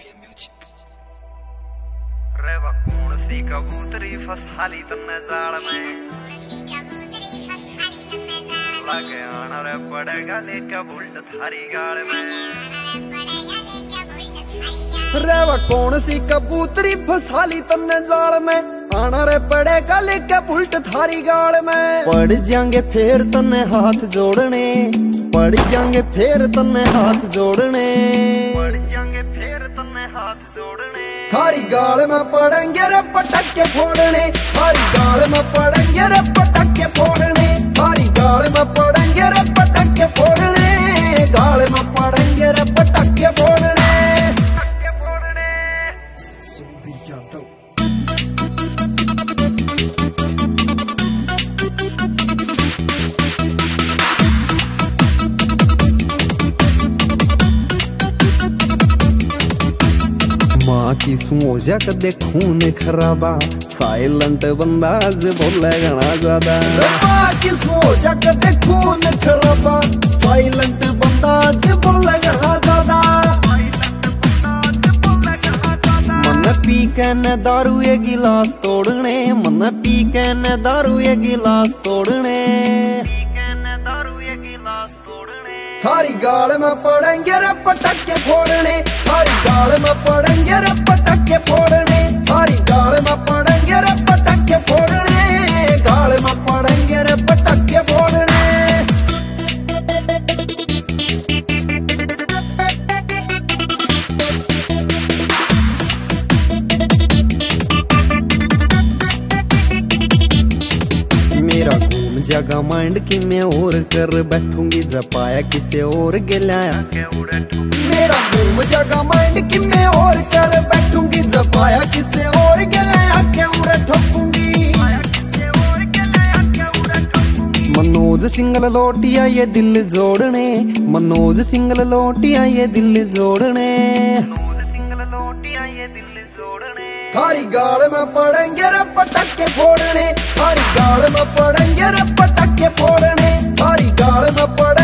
रेवा कौन सी कबूतरी फसाली तन्ने जाल में, लगे आना रे पड़ेगा लेके बुल्ट थारी गाल में। रेवा कौन सी कबूतरी फसाली तन्ने जाल में, आना रे पड़ेगा लेके बुल्ट थारी गाल में। पड़ जाएंगे फिर तन्ने हाथ जोड़ने, पड़ जाएंगे फिर तन्ने हाथ जोड़ने, पड़ जाएंगे फिर तन्ने हाथ जोड़ने। थारी गाल में पड़ेंगे रे पटके फोड़ने, थारी गाल में पड़ेंगे रे पटके फोड़ने, थारी गाल में पड़ेंगे रे पटके फोड़ने, गाल में पड़ेंगे रे पटके फोड़ने, पटके फोड़ने। सुबीर यादव माँ की सोचा कदे खून खराबा, साइलेंट बंदा आज बोले घना ज्यादा। माँ की सोचा कदे खून खराबा, साइलेंट बंदा आज बोले घना ज्यादा। मन पी के न दारू ये गिलास तोड़ने, मन पी के न दारू ये गिलास तोड़ने, थारी गाल में पड़ेंगे रे पटके फोड़ने, थारी गाल में पड़ेंगे रे पटके फोड़ने, थारी गाल में पड़ेंगे रे पटके फोड़ने, गाल में पड़ेंगे रे पटके फोड़ने। मेरा घूम जागा माइंड की मैं और कर बैठूंगी, जपाया किसे और गिलाया के उड़े ठोकूंगी। मेरा घूम जागा माइंड की मैं और कर बैठूंगी, जपाया किसे और गिलाया के उड़े ठोकूंगी। मनोज सिंगल लोटिया ये दिल जोड़ने, मनोज सिंगल लोटिया ये दिल जोड़ने, मनोज सिंगल लोटिया ये दिल जोड़ने। थारी गाल में पड़ेंगे रे पटके फोड़ने, थारी गाल में पड़ेंगे रे पटके फोड़ने, थारी गाल में पड़े